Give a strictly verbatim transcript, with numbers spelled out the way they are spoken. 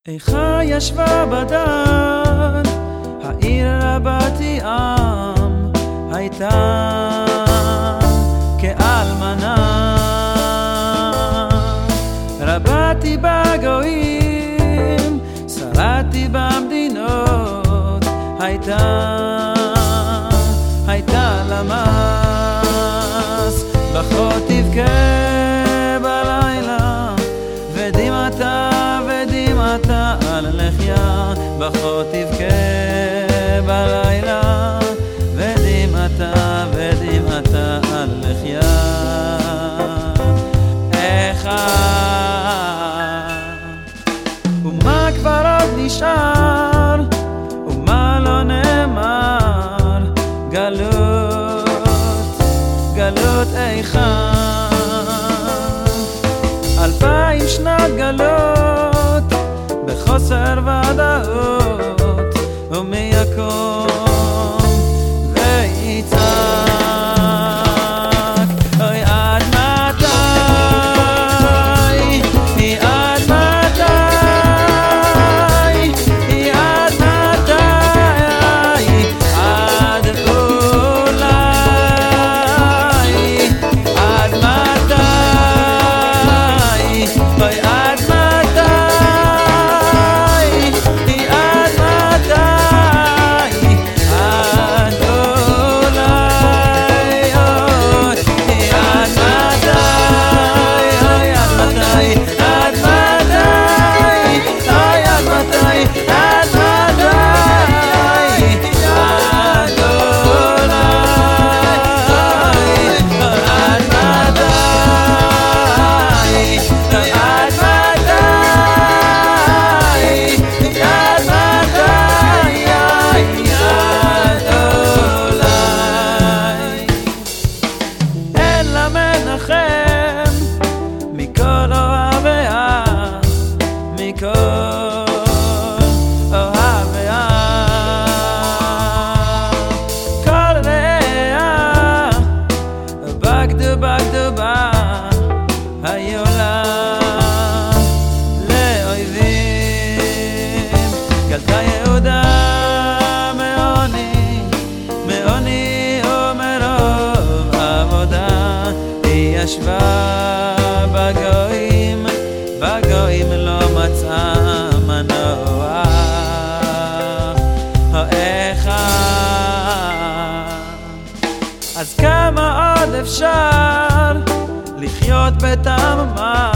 איכה ישבה בדד, העיר רבת עם, הייתה כאלמנה. רבתי בגויים, שרתי במדינות, הייתה, הייתה למס. בכה תבכה בלילה, ודמעתה ודמעתה על לחיה. בכה תבכה בלילה, ודמעתה ודמעתה על לחיה. איכה ומה כבר עוד נשאר, ומה לא נאמר. גלות, גלות איכה, אלפיים שנת גלות בחוסר ודאות, ומי יקום ויצעק אוי עד מתי, היא עד מתי, היא עד מתי, עד אולי, עד מתי, אוי עד מתי, היא עד מתי, עד אולי, היא עד מתי, אוי עד מתי, עד מתי, אוי עד מתי, עד מתי, עד אולי, עד מתי, עד מנחם מכל אוהביה, מכל אוהביה. כל רעיה בגדו בגדו בה, היו לה לאויבים. גלתה יהודה מעוני, מעוני ומרוב עבודה. היא ישבה בגויים, בגויים לא מצאה מנוע. איכה אז כמה עוד אפשר לחיות בתממה,